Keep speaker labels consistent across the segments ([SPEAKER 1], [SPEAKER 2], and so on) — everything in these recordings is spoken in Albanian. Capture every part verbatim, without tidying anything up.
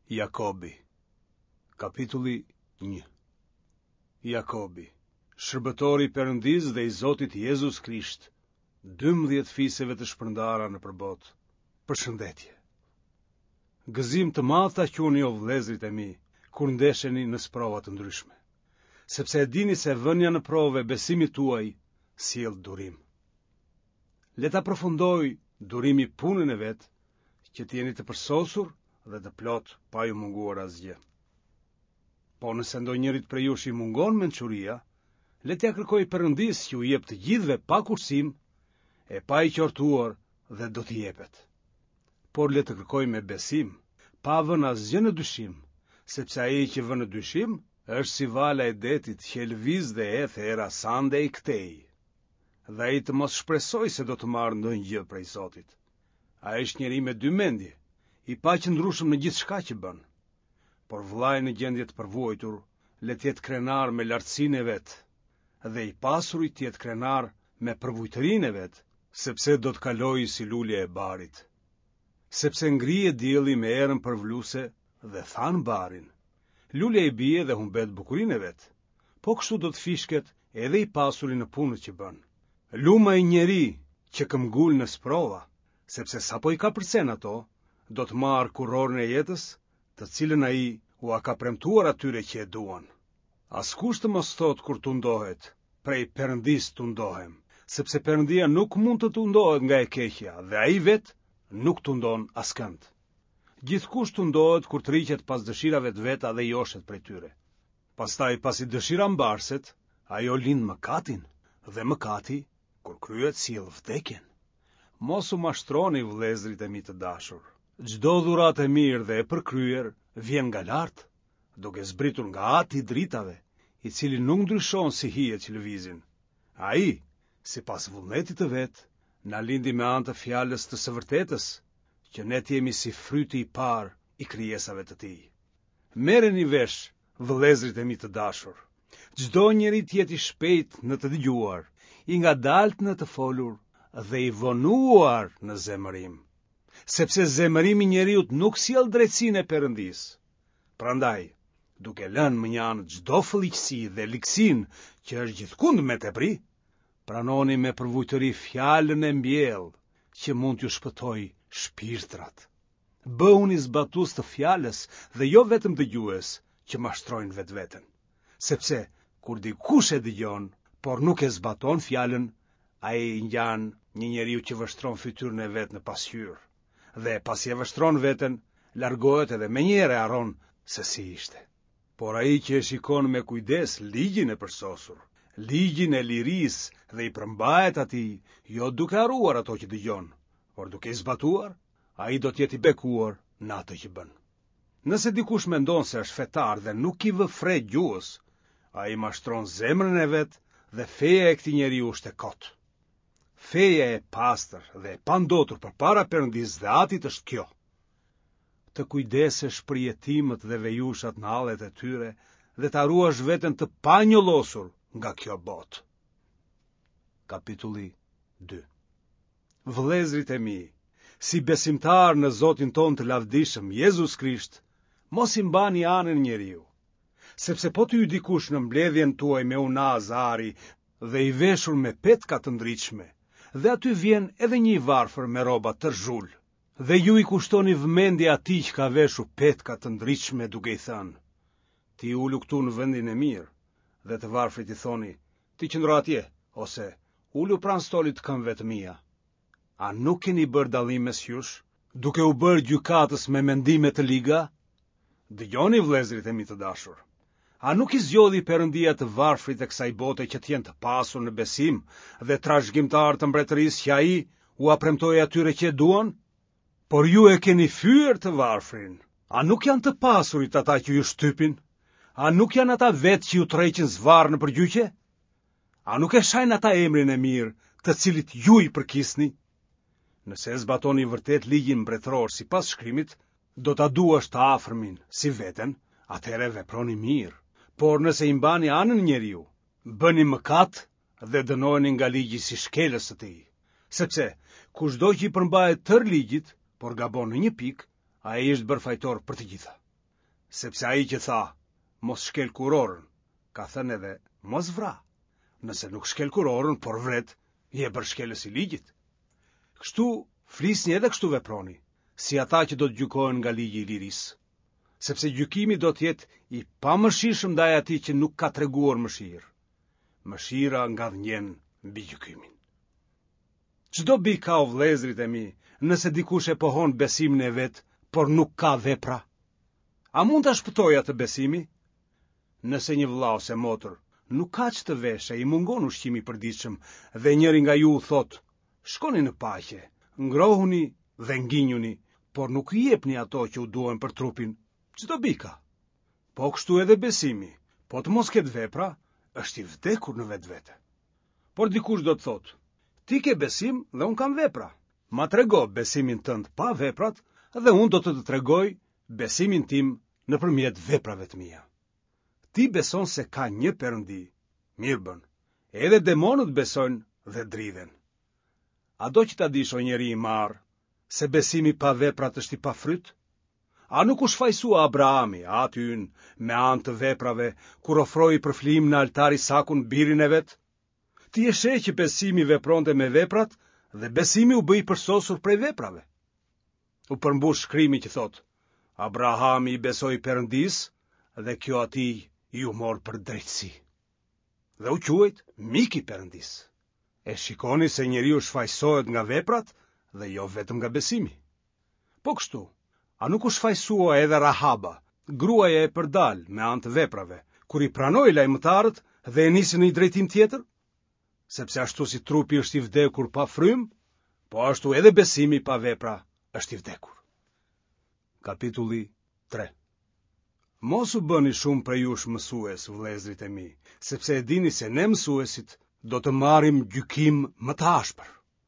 [SPEAKER 1] Jakobi. Kapitulli një. Jakobi, shërbëtori i Perëndisë dhe i Zotit Jezus Krisht, dymbëdhjetë fiseve të shpërndara në përbot. Përshëndetje. Gëzim të madh ta quani o vëllezrit e mi, kur ndesheni në sprova të ndryshme, sepse e dini se vënia në prove besimit tuaj sjell durim. Le ta përfundoj durimi punën e vet, që t'jeni të përsosur dhe të plot pa ju munguar asgjë. Po nëse ndonjërit prej jush i mungon mençuria, le t'ja kërkoj Perëndisë që u jep të gjithëve pa kursim, e pa i qortuar dhe do t'i jepet. Por le të kërkoj me besim, pa vënë asgjë në dyshim, sepse ai që vën në dyshim është si vala e detit që lëviz dhe eth era sande i këtej. Dhe ai të mos shpresoj se do të marrë ndonjë gjë prej Zotit. Ai është njeri me dy mendje, i pa qëndrueshëm në gjithçka që bën. Por vllai në gjendje të përvojtur, le të jetë krenar me lartësinë e vet, dhe i pasuri të jetë krenar me përvojtërinë e vet, sepse do të kalojë si lulja e barit. Sepse ngrihet dielli me erën përvluese dhe than barin. Lulja i bie dhe humbet bukurinë e vet, po kështu do të fishket edhe i pasuri në punët që bën. Luma i njeri që këmbgul në sprova, sepse sapo i ka përcen ato, do të marrë kurorën e jetës, të cilën ai u a ka premtuar atyre që e duan. Askush të mos thot kur tundohet, prej Perëndisë tundohem, sepse Perëndia nuk mund të tundohet nga e keqja dhe ai vet nuk tundon askënd. Gjithkush tundohet kur të riqet pas dëshirave të veta dhe joshet prej tyre. Pastaj pasi dëshira mbarset, ajo lind mëkatin, dhe mëkati, kur kryet, sjell vdekjen. Mos u mashtroni, vëllezrit e mi të dashur. Çdo dhuratë e mirë dhe e përkryer vjen nga lart, duke zbritur nga Ati i dritave, i cili nuk ndryshon si hijet që lëvizin. Ai, sipas vullnetit të vet, na lindi me anë të fjalës të së vërtetës, që ne t'jemi si fryti i parë i krijesave të tij. Merreni vesh, vëllezrit e mi të dashur. Çdo njeri të jetë i shpejt në të dëgjuar, i ngadalt në të folur dhe i vonuar në zemërim, sepse zemërimi i njeriu nuk sjell drejtsinë e Perëndisë. Prandaj, duke lënë mënjanë çdo fëlliqësi dhe liksin që është gjithkund me tepri, pranoni me përvujtëri fjalën e mbjellë që mund t'ju shpëtoj shpirtrat. Bëhuni zbatues të fjalës dhe jo vetëm dëgjues që mashtrojnë vetveten, sepse kur dikush e dëgjon, por nuk e zbaton fjalën, ai ngjan një njeriu që vështron fytyrën e vet në pasqyrë, dhe pasi e vështron veten, largohet edhe menjëherë harron se si ishte. Por ai që e shikon me kujdes ligjin e përsosur, ligjin e lirisë dhe i përmbahet atij, jo duke harruar ato që dëgjon, por duke i zbatuar, ai do të jetë i bekuar në atë që bën. Nëse dikush mendon se është fetar dhe nuk i vë fre gjuhës, ai mashtron zemrën e vet dhe feja e këtij njeriu është e kot. Feja e pastër dhe e pandotur përpara Perëndisë dhe Atit është kjo: të kujdesesh për jetimet dhe vejushat në hallet e tyre dhe të harruash veten të panjollosur nga kjo botë. Kapitulli dy. Vëllezrit e mi, si besimtar në Zotin ton të lavdishëm Jezus Krisht, mos i mbani anën njeriu, sepse po t'ju dikush në mbledhjen tuaj me unaz ari dhe i veshur me petka të ndritshme, dhe aty vjen edhe një i varfër me rroba të zhul, dhe ju i kushtoni vëmendje atij që ka veshur petka të ndritshme duke i thënë: ti ulu këtu në vendin e mirë, dhe të varfrit i thoni: ti qëndro atje, ose ulu pranë stolit të këmbëve të mia. A nuk keni bërë dallim mes jush, duke u bërë gjykatës me mendime të liga? Dëgjoni, vëllezrit e mi të dashur. A nuk i zgjodhi Perëndia të varfrit e kësaj bote që t'jenë të pasur në besim dhe trashëgimtar të mbretërisë që ai u apremtoi atyre që e duan? Por ju e keni fyer të varfrin. A nuk janë të pasurit ata që ju shtypin? A nuk janë ata vetë që ju tërheqin zvarr në përgjyqje? A nuk e shajnë ata emrin e mirë, të cilit ju i përkisni? Nëse e zbatoni vërtet ligjin mbretëror sipas shkrimit, do ta duash të afërmin si veten, atëherë veproni mirë. Por nëse i mbani anën njeriu, bëni mëkat dhe dënoheni nga ligji si shkelës së tij. Sepse kushdo që i përmbahet tër ligjit, por gabon në një pikë, ai është bërë fajtor për të gjitha. sepse ai që tha, mos shkel kurorën, ka thënë edhe, mos vra. Nëse nuk shkel kurorën, por vret, je për shkelës i ligjit. Kështu flisni edhe kështu veproni, si ata që do të gjykohen nga ligji i lirisë, sepse gjykimi do të jetë i pamëshirshëm ndaj atij që nuk ka treguar mëshirë. Mëshira ngadhnjen mbi gjykimin. Çdo bi ka o vëllezrit e mi, nëse dikush e pohon besimin e vet, por nuk ka vepra. A mund ta shpëtojë atë besimi? Nëse një vëlla ose motër nuk ka ç'të veshë, i mungon ushqimi i përditshëm, dhe njëri nga ju thot, shkoni në paqe, ngrohuni dhe nginjuni, por nuk i jepni ato që u duhen për trupin, çdo bi ka. Po kështu edhe besimi, po të mos ketë vepra, është i vdekur në vetvete. Por dikush do të thotë, ti ke besim dhe unë kam vepra. Ma trego besimin tënd pa veprat, dhe unë do të të tregoj besimin tim nëpërmjet veprave të mia. Ti beson se ka një Perëndi, mirë bën, edhe demonët besojnë dhe dridhen. A do që ta dish o njeri i marr, se besimi pa veprat është i pafryt? A nuk u shfaqsua Abrahami, atyn, me anë të veprave, kur ofroi për flim në altar Isakun birin e vet? Ti e sheh që besimi vepronte me veprat, dhe besimi u bë i përsosur prej veprave. U përmbush shkrimi që thot, Abrahami i besoi Perëndis, dhe kjo atij ju mor për drejtësi. Dhe u quajt mik i Perëndis. E shikoni se njeriu shfaqsohet nga veprat dhe jo vetëm nga besimi. Po kështu, a nuk u shfaqsua edhe Rahaba, gruaja e përdal me anë të veprave, kur i pranoi lajmëtarët dhe e nisi në një drejtim tjetër? Sepse ashtu si trupi është i vdekur pa frym, po ashtu edhe besimi pa vepra është i vdekur. Kapitulli tre. Mos u bëni shumë prej jush mësues, vëllezrit e mi, sepse e dini se ne mësuesit do të marrim gjykim më të ashpër.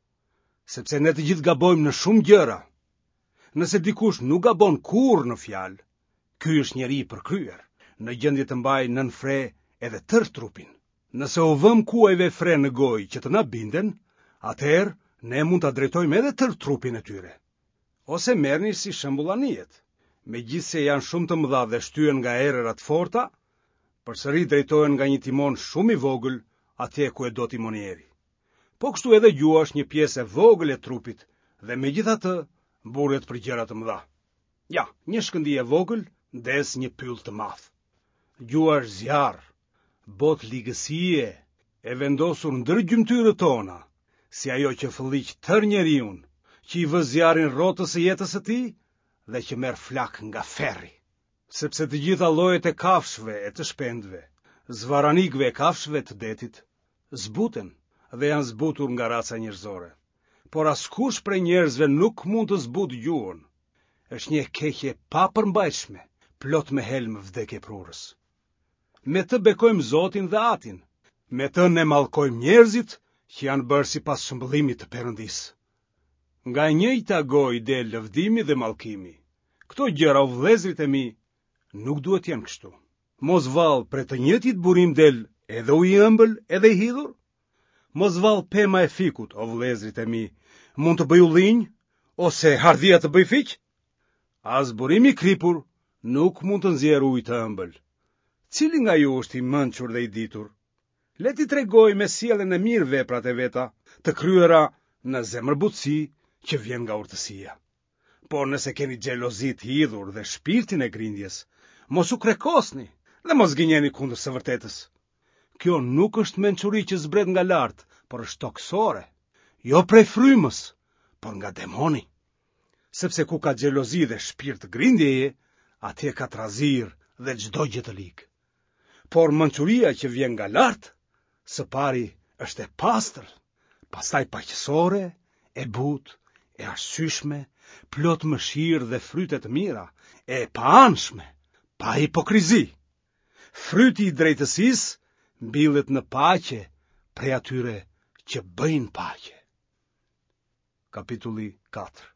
[SPEAKER 1] Sepse ne të gjithë gabojmë në shumë gjëra. Nëse dikush nuk gabon kurrë në fjalë, ky është njeri i përkryer, në gjendje të mbajë nën fre edhe tërë trupin. Nëse u vëm kuajve fre në gojë që të na binden, atëherë ne mund ta drejtojmë edhe tërë trupin e tyre. Ose merrni si shembull anijet. Megjithse janë shumë të mëdha dhe shtyen nga erërat forta, përsëri drejtohen nga një timon shumë i vogël atje ku e do timonieri. Po kështu edhe gjua është një pjesë e vogël e trupit, dhe megjithatë burret për gjëra të mëdha. Ja, një shkëndijë e vogël ndes një pyll të madh. Gjua është zjarr, botë ligësie, e vendosur ndër gjymtyrët tona, si ajo që fëlliq tër njeriun, që i vë zjarrin rrotës së jetës së tij, dhe që merr flak nga ferri. Sepse të gjitha llojet e kafshëve e të shpendëve, zvaranikëve e kafshëve të detit, zbuten dhe janë zbutur nga raca njerëzore. Por askush prej njerëzve nuk mund të zbut gjuhën. Është një keqje pa përmbajtshme, plot me helm vdekje prurës. Me të bekojmë Zotin dhe Atin, me të ne mallkojmë njerëzit që janë bërë sipas shëmbullimit të Perëndisë. Nga e njëjta gojë del lëvdimi dhe mallkimi. Këto gjëra, o vëllezrit e mi, nuk duhet jenë kështu. Mos vallë për të njëjtit burim del edhe uji i ëmbël edhe i hidhur? Mos vallë pema e fikut, o vëllezrit e mi, mund të bëj ullinj ose hardhia të bëj fiq? As burimi i kripur nuk mund të nxjerrë ujë të ëmbël. Cili nga ju është i mençur dhe i ditur? Le t'i tregoj me sjelljen e mirë veprat e veta, të kryera në zemërbutësi që vjen nga urtësia. Por nëse keni xhelozi të hidhur dhe shpirtin e grindjes, mos u krekosni dhe mos gënjeni kundër së vërtetës. Kjo nuk është mençuri që zbret nga lart, por është toksore, jo prej frymës, por nga demoni. Sepse ku ka xhelozi dhe shpirt grindjeje, atje ka trazir dhe çdo gjë të ligë. Por mençuria që vjen nga lart, së pari është e pastër, pastaj paqësore, e butë, e arsyeshme, plot mëshirë dhe fryte të mira, e paanshme, pa hipokrizi. Fryti i drejtësisë mbillet në paqe prej atyre që bëjnë paqe. Kapitulli katër.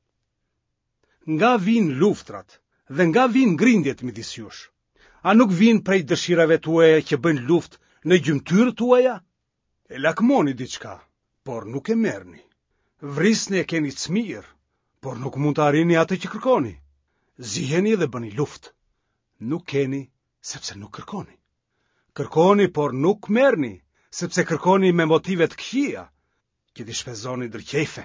[SPEAKER 1] Nga vijnë luftrat dhe nga vijnë grindjet midis jush? A nuk vijnë prej dëshirave tuaja që bëjnë luftë në gjymtyrët tuaja? E lakmoni diçka, por nuk e merrni. Vrisni e keni çmir, por nuk mund të arrini atë që kërkoni. Ziheni dhe bëni luftë. Nuk keni, sepse nuk kërkoni. Kërkoni, por nuk merrni, sepse kërkoni me motive të këqija, që t'i shpenzoni ndërqefe.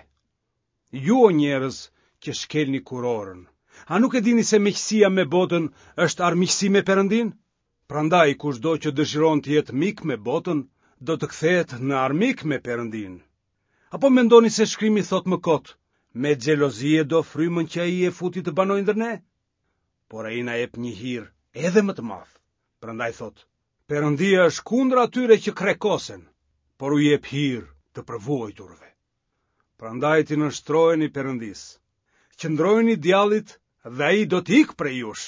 [SPEAKER 1] Ju o njerëz që shkelni kurorën, a nuk e dini se miqësia me botën është armiqësi me Perëndin? Prandaj kushdo që dëshiron të jetë mik me botën, do të kthehet në armik me Perëndin. Apo mendoni se shkrimi thot më kot, me xhelozie do frymën që ai e futi të banoj ndër ne? Por ai na jep një hir edhe më të madh. Prandaj thot, Perëndia është kundër atyre që krekosen, por u jep hir të përvojturve. Prandaj ti nështrojeni Perëndis, qëndrojeni djallit dhe ai do t'i ikë prej jush.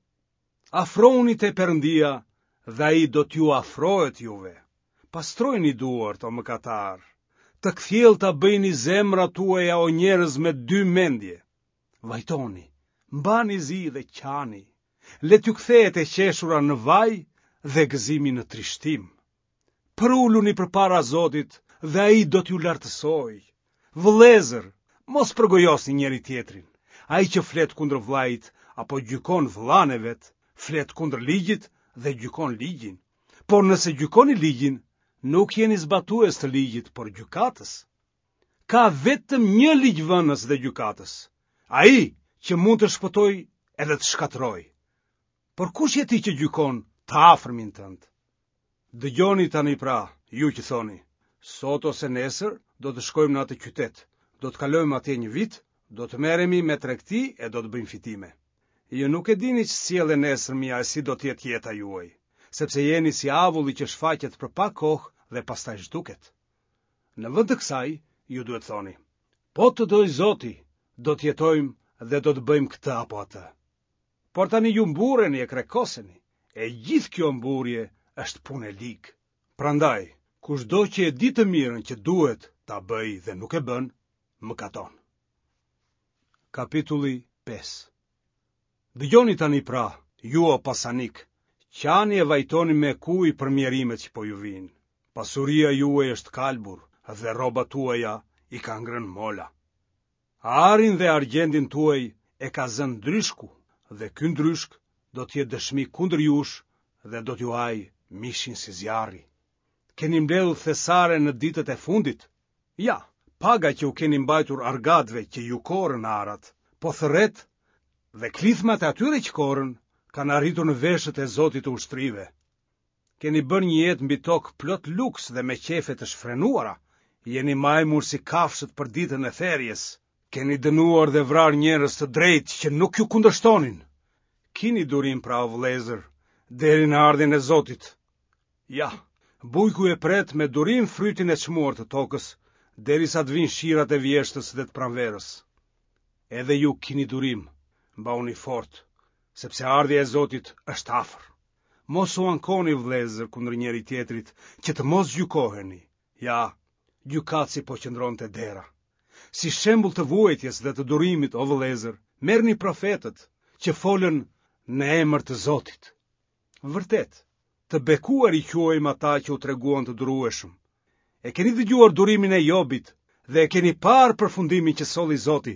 [SPEAKER 1] Afrohuni te Perëndia dhe ai do t'ju afrohet juve. Pastrojeni duart o mëkatar, të kthjellta bëjni zemrat tuaja o njerëz me dy mendje. Vajtoni, mbani zi dhe qani, le t'ju kthehet e qeshura në vaj dhe gëzimi në trishtim. Përuluni përpara Zotit dhe ai do t'ju lartësoj. Vëllezër, mos përgojosni njëri tjetrin. Ai që flet kundër vllait apo gjykon vllain e vet, flet kundër ligjit dhe gjykon ligjin. Por nëse gjykoni ligjin, nuk jeni zbatues të ligjit, por gjykatës. Ka vetëm një ligjvënës dhe gjykatës, ai që mund të shpëtoj edhe të shkatroj. Por kush je ti që gjykon të afërmin tënd? Dëgjoni tani pra, ju që thoni, sot ose nesër do të shkojmë në atë qytet, do të kalojmë atje një vit, do të merremi me tregti e do të bëjmë fitime. Ju nuk e dini që sjellë nesërmja e si do të jetë jeta juaj, sepse jeni si avulli që shfaqet për pak kohë dhe pastaj zhduket. Në vend të kësaj, ju duhet thoni, po të doj Zoti, do të jetojmë dhe do të bëjmë këtë apo atë. Por tani ju mburreni e krekoseni, e gjithë kjo mburje është punë e ligë. Prandaj, kushdo që e di të mirën që duhet ta bëj dhe nuk e bën, mëkaton. Kapitulli pesë. Dëgjoni tani pra, ju o pasanik, qani e vajtoni me kuj për mjerimet që po ju vinë. Pasuria juaj është kalbur dhe rroba tuaja i ka ngrënë mola. Arin dhe argjendin tuaj e ka zënë ndryshku, dhe ky ndryshk do të jetë dëshmi kundër jush dhe do t'ju haj mishin si zjarri. Keni mbledhur thesare në ditët e fundit? Ja, paga që u keni mbajtur argatëve që ju korën arat, po thërret dhe klithmat e atyre që korën kanë arritur në veshët e Zotit të ushtrive. Keni bërë një jetë mbi tokë plot luks dhe me qefe të shfrenuara, jeni majmur si kafshët për ditën e therjes, keni dënuar dhe vrar njerëz të drejtë që nuk ju kundërshtonin. Kini durim pra o vëllezër, deri në ardhjen e Zotit. Ja, bujku e pret me durim frytin e çmuar të tokës, derisa të vinë shirat e vjeshtës dhe të pranverës. Edhe ju kini durim, mbauni fort, sepse ardhja e Zotit është afër. Mos u ankoni vëllezër kundër njëri tjetrit, që të mos gjykoheni. Ja, gjykatësi po qëndron te dera. Si shembull të vuajtjes dhe të durimit o vëllezër, merrni profetët që folën në emër të Zotit. Vërtet, të bekuar i quajmë ata që u treguan të durueshëm. E keni dëgjuar durimin e Jobit dhe e keni parë përfundimin që solli Zoti.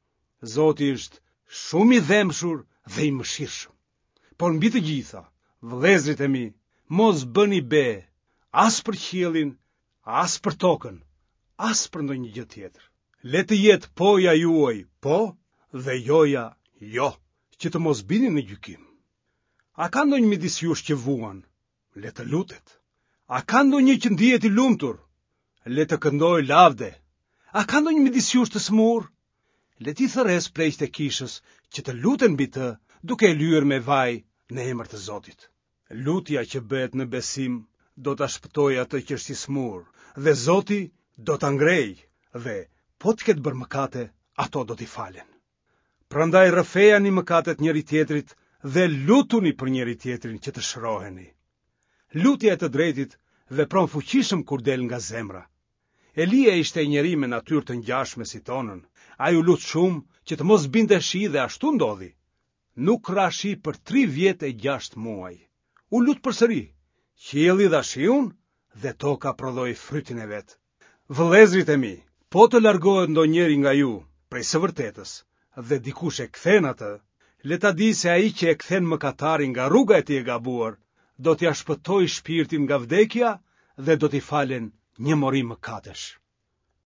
[SPEAKER 1] Zoti është shumë i dhemshur dhe i mëshirshëm. Por mbi të gjitha, vëllezrit e mi, mos bëni be, as për qiellin, as për tokën, as për ndonjë gjë tjetër. Le të jetë poja juaj po dhe joja jo, që të mos bini në gjykim. A ka ndonjë midis jush që vuan? Le të lutet. A ka ndonjë që ndihet i lumtur? Le të këndoj lavde. A ka ndonjë midis jush të smur? Le t'i thërres pleqt e kishës që të luten mbi të, duke e lyer me vaj në emër të Zotit. Lutja që bëhet në besim do ta shpëtojë atë që është i smur, dhe Zoti do ta ngrejë, dhe po të ketë bërë mëkate, ato do t'i falen. Prandaj rrëfejani mëkatet njëri tjetrit dhe lutuni për njëri tjetrin që të shëroheni. Lutja e të drejtit vepron fuqishëm kur del nga zemra. Elia ishte njeri me natyrë të ngjashme si tonën. Ai u lut shumë që të mos binte shi dhe ashtu ndodhi. Nuk ra shi për tri vjet e gjashtë muaj. U lut përsëri. Qielli dha shiun dhe toka prodhoi frytin e vet. Vëllezrit e mi, po të largohet ndonjëri nga ju prej së vërtetës dhe dikush e kthen atë, Le ta di se ai që e kthen mëkatarin nga rruga e tij e gabuar, do t'i shpëtoj shpirtin nga vdekja dhe do t'i falen një mori mëkatesh.